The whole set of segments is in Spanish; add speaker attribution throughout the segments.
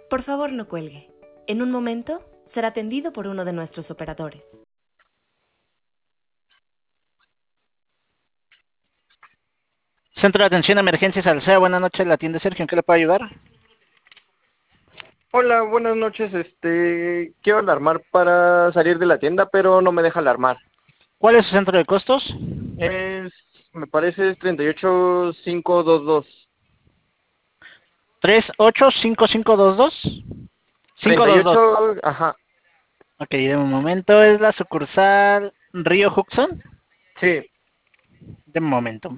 Speaker 1: Por favor, no cuelgue. En un momento será atendido por uno de nuestros operadores.
Speaker 2: Centro de Atención a Emergencias Alsea, buenas noches, la atiende Sergio, ¿en qué le puedo ayudar?
Speaker 3: Hola, buenas noches. Quiero alarmar para salir de la tienda, pero no me deja alarmar.
Speaker 2: ¿Cuál es su centro de costos?
Speaker 3: Me parece es 38522.
Speaker 2: 385522. 522.
Speaker 3: 38, ajá,
Speaker 2: Ok, de un momento, es la sucursal Río Huxon.
Speaker 3: sí.
Speaker 2: De un momento.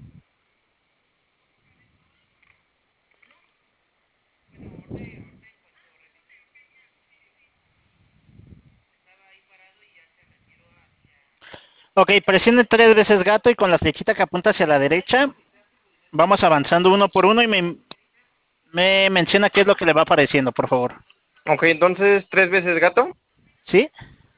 Speaker 2: Ok, presione 3 veces gato y con la flechita que apunta hacia la derecha, vamos avanzando uno por uno y me menciona qué es lo que le va apareciendo, por favor.
Speaker 3: Ok, entonces 3 veces gato.
Speaker 2: ¿Sí?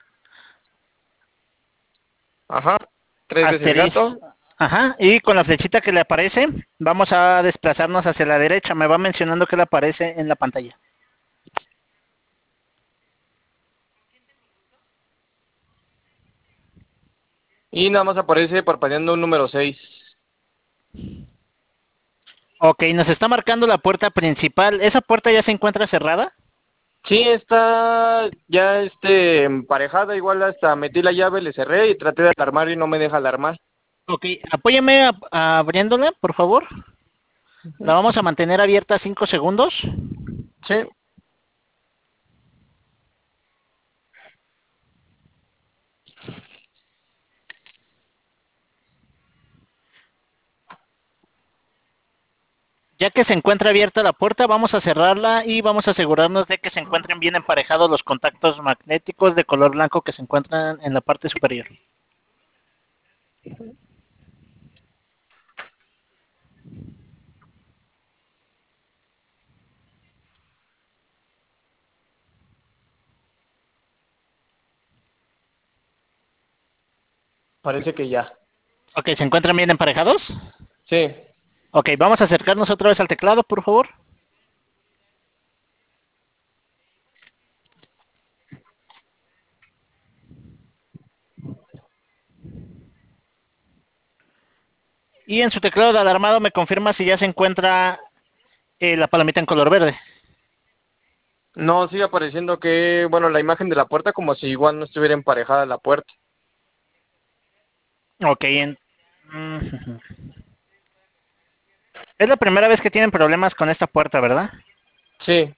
Speaker 3: Ajá, 3 veces
Speaker 2: Asterisco.
Speaker 3: gato.
Speaker 2: Ajá, y con la flechita que le aparece, vamos a desplazarnos hacia la derecha. Me va mencionando qué le aparece en la pantalla.
Speaker 3: Y nada más aparece parpadeando un número 6.
Speaker 2: Ok, nos está marcando la puerta principal. ¿Esa puerta ya se encuentra cerrada?
Speaker 3: Sí, está ya emparejada. Igual hasta metí la llave, le cerré y traté de alarmar y no me deja alarmar.
Speaker 2: Ok, apóyame abriéndola, por favor. La vamos a mantener abierta 5 segundos.
Speaker 3: Sí.
Speaker 2: Ya que se encuentra abierta la puerta, vamos a cerrarla y vamos a asegurarnos de que se encuentren bien emparejados los contactos magnéticos de color blanco que se encuentran en la parte superior.
Speaker 3: Parece que ya.
Speaker 2: Ok, ¿se encuentran bien emparejados?
Speaker 3: Sí.
Speaker 2: Ok, vamos a acercarnos otra vez al teclado, por favor. Y en su teclado de alarmado me confirma si ya se encuentra la palomita en color verde.
Speaker 3: No, sigue apareciendo que, bueno, la imagen de la puerta como si igual no estuviera emparejada la puerta.
Speaker 2: Ok, es la primera vez que tienen problemas con esta puerta, ¿verdad?
Speaker 3: Sí,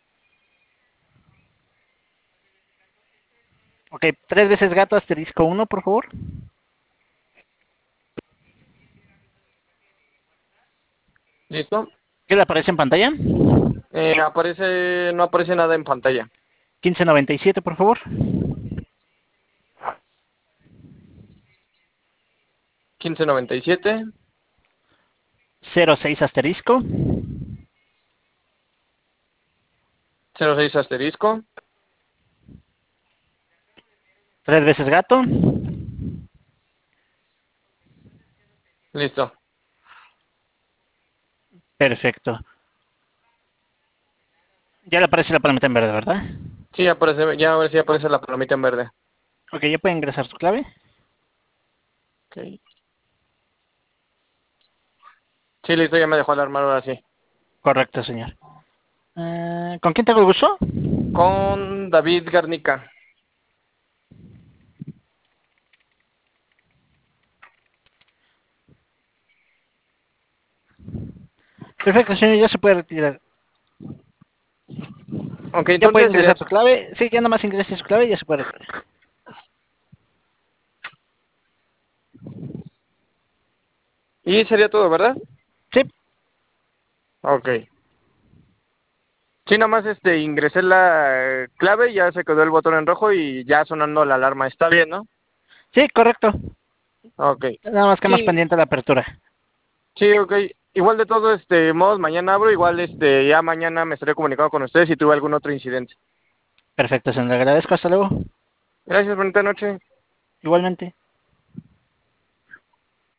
Speaker 2: Ok, 3 veces gato asterisco 1, por favor.
Speaker 3: ¿listo?
Speaker 2: ¿Qué le aparece en pantalla?
Speaker 3: No aparece nada en pantalla.
Speaker 2: 1597, por favor.
Speaker 3: 1597,
Speaker 2: 06 asterisco.
Speaker 3: 06 asterisco,
Speaker 2: 3 veces gato.
Speaker 3: listo.
Speaker 2: Perfecto. Ya le aparece la palomita en verde, ¿verdad?
Speaker 3: Sí, aparece, ya ahora sí aparece la palomita en verde.
Speaker 2: Ok, ya puede ingresar su clave.
Speaker 3: Okay. Sí, listo, ya me dejó alarmar ahora sí.
Speaker 2: Correcto, señor. ¿Con quién tengo el gusto?
Speaker 3: Con David Garnica.
Speaker 2: Perfecto, señor, ya se puede retirar.
Speaker 3: Ok,
Speaker 2: Ya puede
Speaker 3: entonces sería...
Speaker 2: ingresar su clave. Sí, ya nada más ingrese su clave y ya se puede retirar.
Speaker 3: Y sería todo, ¿verdad?
Speaker 2: Sí,
Speaker 3: Ok. Sí, nada más ingresé la clave, ya se quedó el botón en rojo y ya sonando la alarma. Está bien, ¿no?
Speaker 2: sí, correcto.
Speaker 3: Ok.
Speaker 2: Nada más que más
Speaker 3: Sí,
Speaker 2: pendiente la apertura.
Speaker 3: sí, ok. Igual de todo, modos, mañana abro, igual, ya mañana me estaré comunicando con ustedes si tuve algún otro incidente.
Speaker 2: Perfecto, señor. Le agradezco. Hasta luego.
Speaker 3: Gracias, bonita noche.
Speaker 2: Igualmente.